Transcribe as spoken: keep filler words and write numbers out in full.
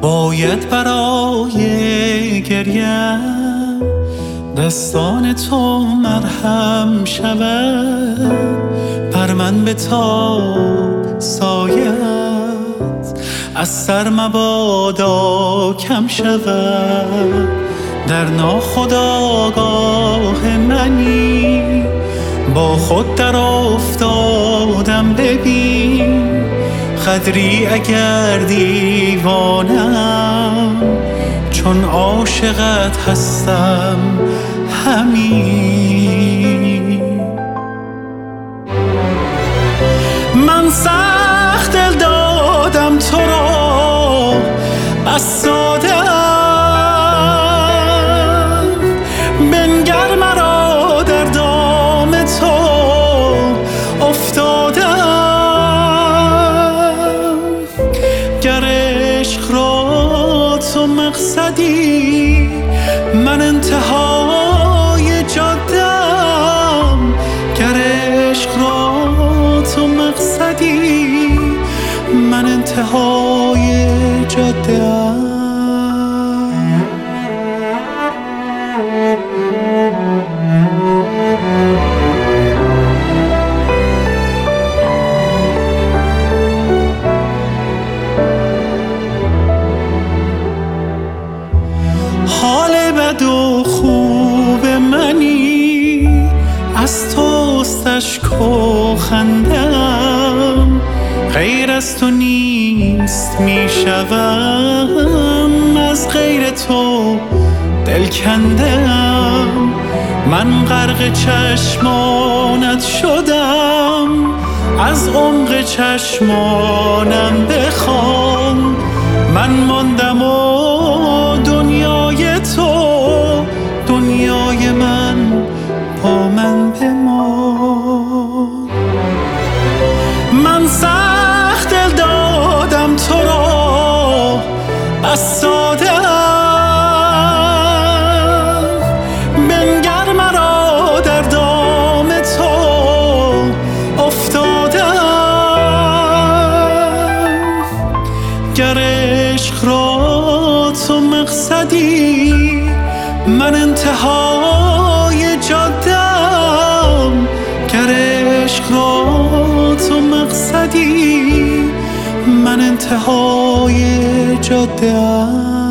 باید برای گریم دستان تو مرهم شود، بر من بتاب سایت از سر مبادا کم شود. در ناخودآگاه منی با خود در افتادم، ببین قدری اگر دیوانم چون عاشقت هستم همین. من سخت دل دادم تو را بس دادم، بنگر مرا در دام تو افتادم. گر عشق را تو مقصدی من انتهای جاده‌ام، گر عشق را تو مقصدی من انتهای جاده‌ام. حال بد و خوب منی از توست، اشک و خنده‌ام غیر از تو نیست می شوم، از غیر تو دل کنده‌ام. من غرق چشمانت شدم، از عمق چشمانم بخوان. من ماندم و دنیای تو دنیای من با من بمان. من سخت دل دادم تو را بس دادم، بنگر مرا در دام تو افتادم. گر عشق را تو مقصدی من انتهای جاده‌ام، گر عشق را تو مقصدی من انتهای جاده‌ام.